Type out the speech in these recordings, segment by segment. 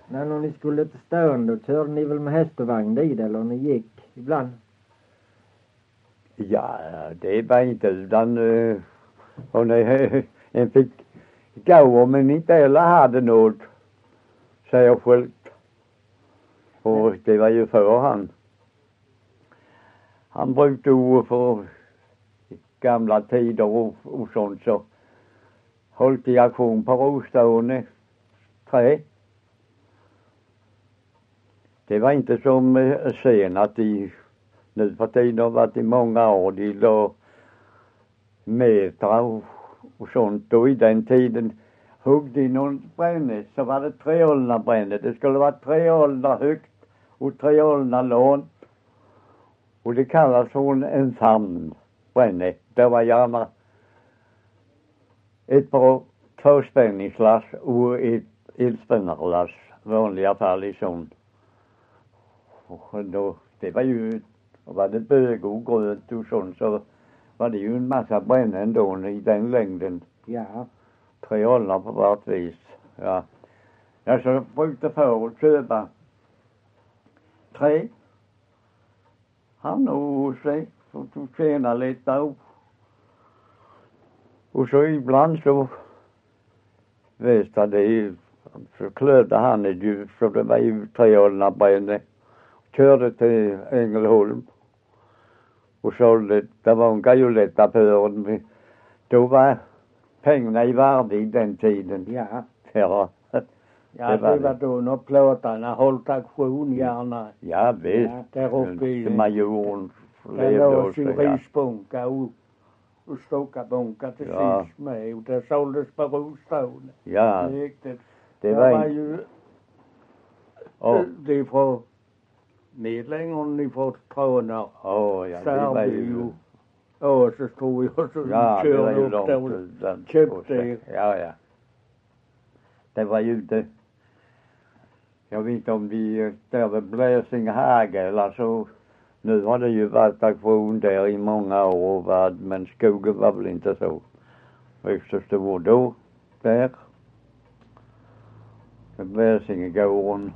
När ni skulle till stan då körde ni väl med hästvagn dit eller ni gick ibland? Ja, det var inte utan och en fick gå om en inte eller hade något särskilt. Och det var ju för han brukade för gamla tider och sånt så hållt i aktion på rostående trä. Det var inte som sen att de nu för tiden har varit i många år de la metrar och sånt. Och i den tiden hugg de någon bränne så var det 3 ålnar bränne. Det skulle vara 3 ålnar högt och 3 ålnar långt. Och det kallas hon en famn bränne. Det var gärna ett par tvåspänningslass och ett elspänarlass. Vanliga fall i sån. Och då, det var ju, var det bög och gröt och sånt så var det ju en massa brännor ändå i den längden. Ja. 3 ålnar på vart vis. Ja. Jag så brukade för att köpa 3. Han och sig för att tjäna lite upp. Och så ibland så västade det så klödde han det ju så det var ju 3 ålnar bränne. Körde till Ängelholm och sålde, det var en gajoletta på den. Då var pengarna i värde i den tiden. Ja. Ja, Ja, det var då när plåtarna hållit aktion gärna. Ja, visst. Ja, där uppe i majoren där låg ju risbunka och stockabunka till sist med. Och det såldes på Rostående. Ja, det var ju det från medlängen ifrån Tröna. Ja, det var ju så tror jag så körde upp där och köpte. Ja. Det var ju inte, jag vet inte om vi där vid Bläsinghage eller så. Nu har det ju varit aktion där i många år men skogen var väl inte så högst stor då där. Bläsingegården.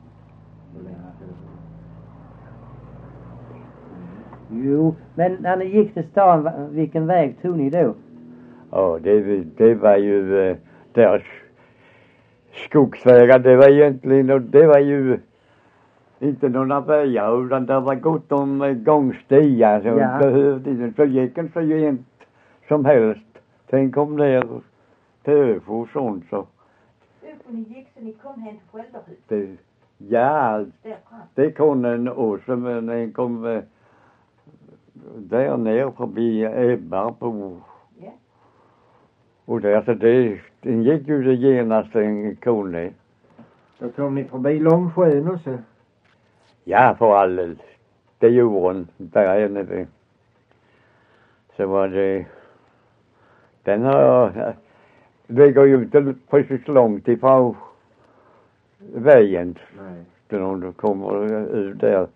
Jo, men när ni gick till stan, vilken väg tog ni då? Ja, det var ju där skogsvägar, det var egentligen, och det var ju inte några vägar utan det var gott om gångstigar så behövde inte, så gick en så jämnt som helst. Tänk om ner till Öf och sånt så. Ni gick så ni kom hem till föräldrahuset? Ja, det kom en också men en kom där ner förbi Ebbarbo. Ja. Och där så den gick ju det genast en kone. Då kom ni förbi Långsjön också? Ja, för all det jorden där nere. Så var det, den har, det går ju inte precis långt ifrån vägen. Nej. När du kommer ut där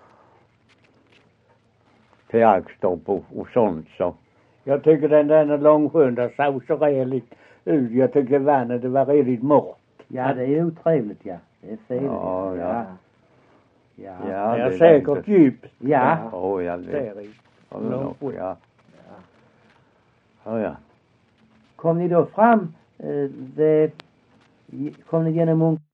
till Axtorp och sånt så. Jag tycker den där Långsjön där såg så redigt ut. Jag tycker vattnet det var redigt mörkt. Ja, det är otrevligt, ja. Det är fel. Ja. Ja, det är säkert djupt. Ja. Ja, det är Långsjön. Ja. Kom ni då fram, kom ni genom